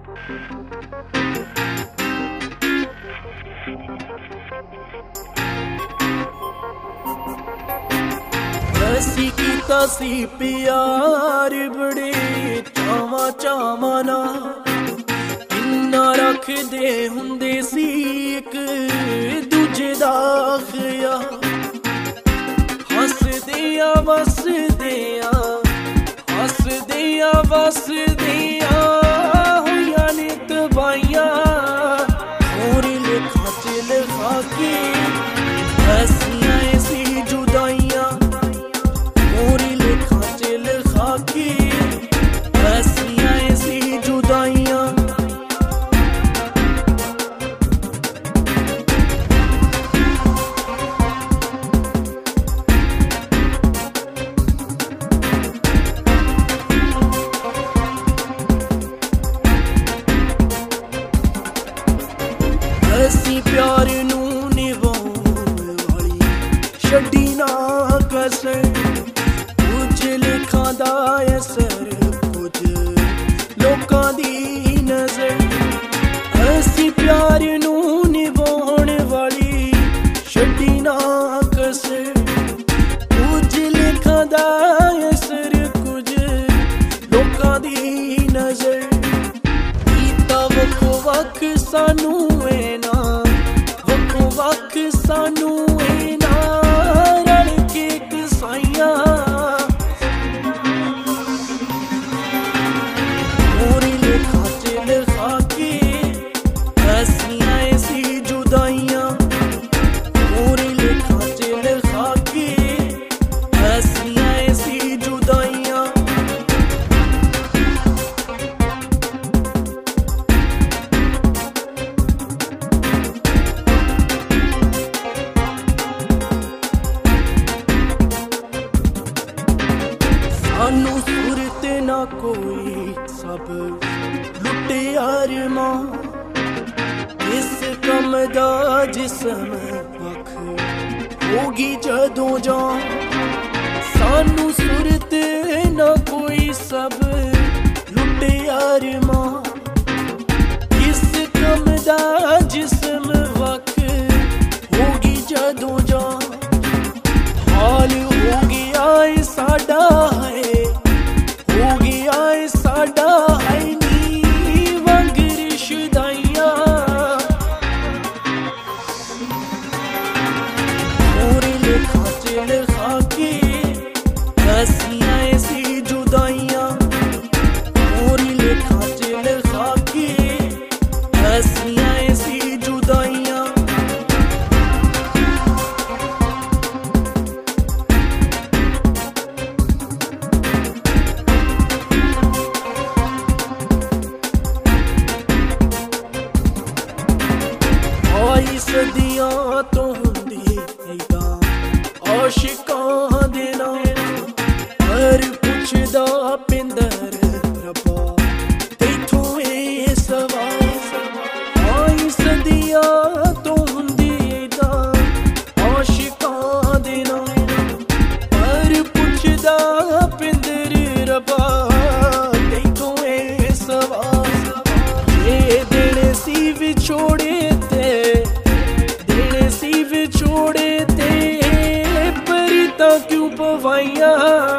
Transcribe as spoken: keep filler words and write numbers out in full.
असी कीता सी प्यार बड़े चावा चावा नाल, इन्ना रखदे हुंदे सी इक दूजे दा ख्याल। हसदियां वसदियां हसदियां वसदियां होइयां ने तबाहियां, होर लेखा च लिखा के हसियां ऐसी जुदाइयां, होर लेखा च लिखा के हसियां ऐसी जुदाइयां। असी प्यार नू निभाउण वाली छड्डी ना कसर, कुछ लिखां दा असर कुछ लोकां दी नजर। असी प्यार नू निभाउण वाली छड्डी ना कसर, कुछ लिखां दा असर कुछ लोकां दी नजर। कीता वक्खो वक्ख सानू वख सानू ना रल के कसाइयां, होर लेखा च लिखा के हसियां ऐसी जुदाइयां, होर लेखा च लिखा के हसियां ऐसी जुदाइयां। सानू सूरत ना कोई सब लुटे अरमां, इस कम दा जिस्म वख होगी जदों जान। सानू सूरत ना कोई सब लुटे अरमां, इस कम दा जिस्म वख होगी जदों जान। हाल हो गया है साडा है, हो गया है साडा है नी वंगर शुदाइयां, होर लेखा च लिखा के हसियां ऐसी जुदाइयां, होर लेखा च लिखा के हसियां ऐसी जुदाइयां। आई सदियां तो हुंदी ऐदां आशिकां दे नाल, हर पुछदा पिंदर रब्बा तैथों ए सवाल। आई सदियां तो हुंदी ऐदां आशिकां दे नाल, हर पुछदा पिंदर रब्बा तैथों ए सवाल। ये दिन सी विछोड़े छोड़े ते परिता क्यों पवाइयां।